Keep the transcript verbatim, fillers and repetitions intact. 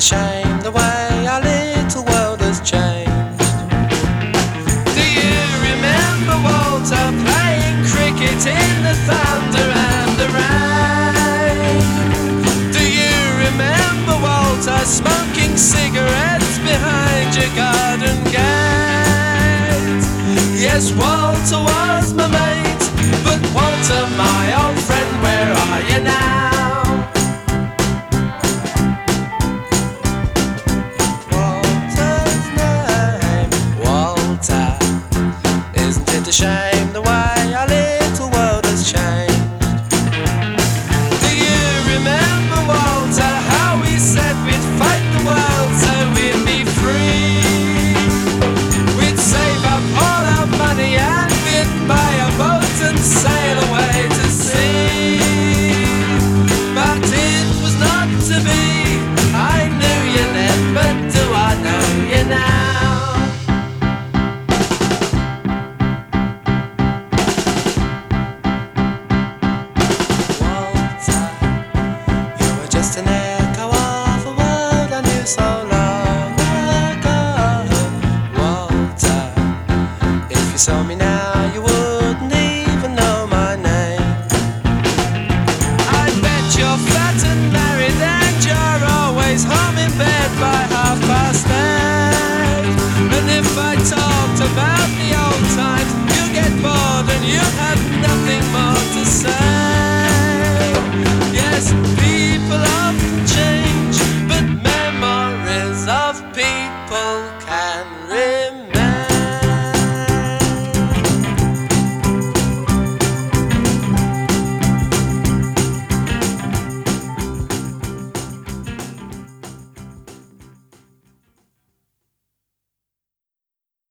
shame the way our little world has changed. Do you remember Walter playing cricket in the thunder and the rain? Do you remember Walter smoking cigarettes behind your garden gate? Yes, Walter was my mate.